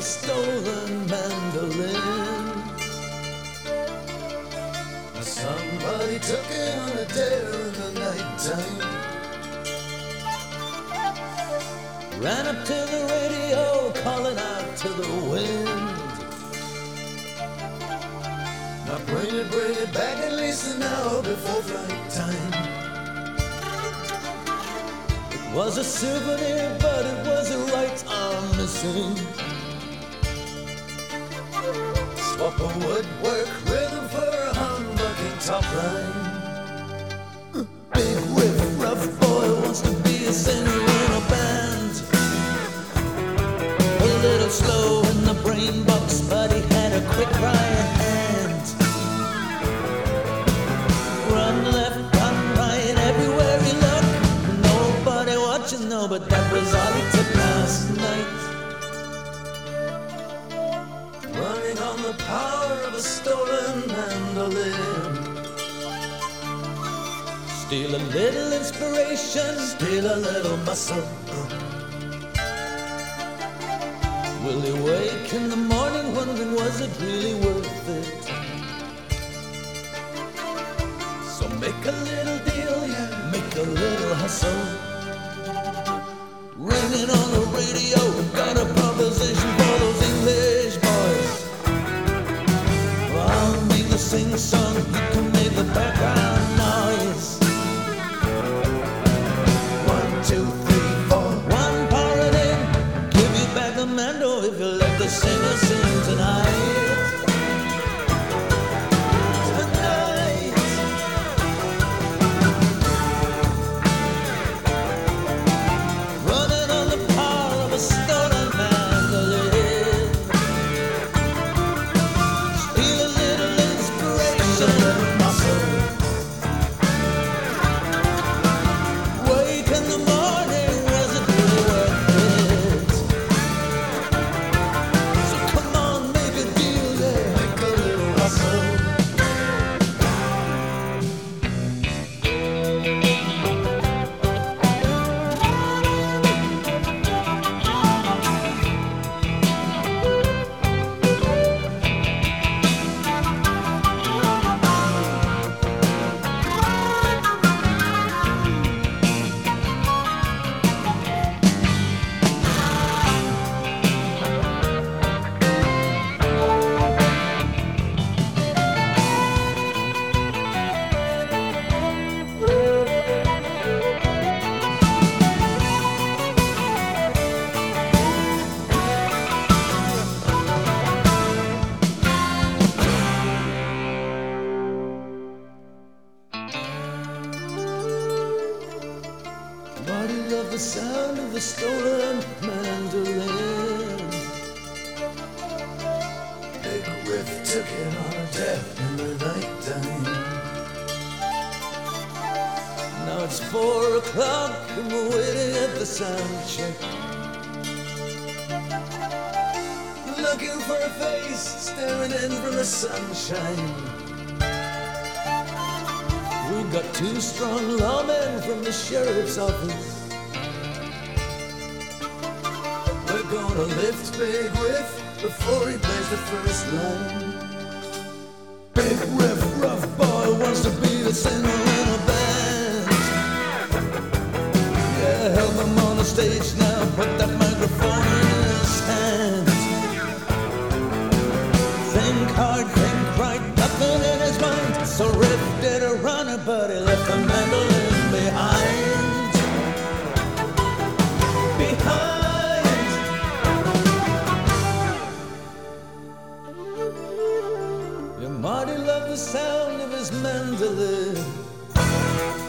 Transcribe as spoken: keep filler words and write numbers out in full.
stolen mandolin. Somebody took it on a dare in the nighttime. Ran up to the radio, calling out to the wind. Now bring it, bring it back at least an hour before flight time. It was a souvenir, but it was a right arm missing. Swap a woodwork rhythm for a humbucking top line. Big riff, rough boy wants to be a singer in a band. A little slow in the brain box, but he had a quick right hand. Run left, run right, everywhere he looked. Nobody watching, no, but that was all he took last night. Running on the power of a stolen mandolin. Steal a little inspiration, steal a little muscle. Will he wake in the morning wondering, was it really worth it? So make a little deal, yeah, make a little hustle. Ringing on the radio, got a proposition for those English boys. I'll make the sing song, you can make the background noise. One, two, three, four. One part in, give you back the mando if you let the singer sing tonight. Tonight. Running on the power of a stolen mandolin. Steal a little inspiration, a little muscle. Wake in the morning, was it really worth it? So come on, make a deal, yeah, make a little hustle. Marty loved the sound of the stolen mandolin. Big riff took it on a death in the nighttime. Now it's four o'clock and we're waiting at the sound check. Looking for a face staring in from the sunshine. We've got two strong lawmen from the sheriff's office. We're gonna lift Big Riff before he plays the first line. Big Riff, rough boy, wants to be the singer in a band. Yeah, help him on the stage now, put that microphone in his hand. Think hard, think right, nothing in his mind. So Riff did a runner, but he left the mandolin behind. Behind. Yeah, Marty loved the sound of his mandolin.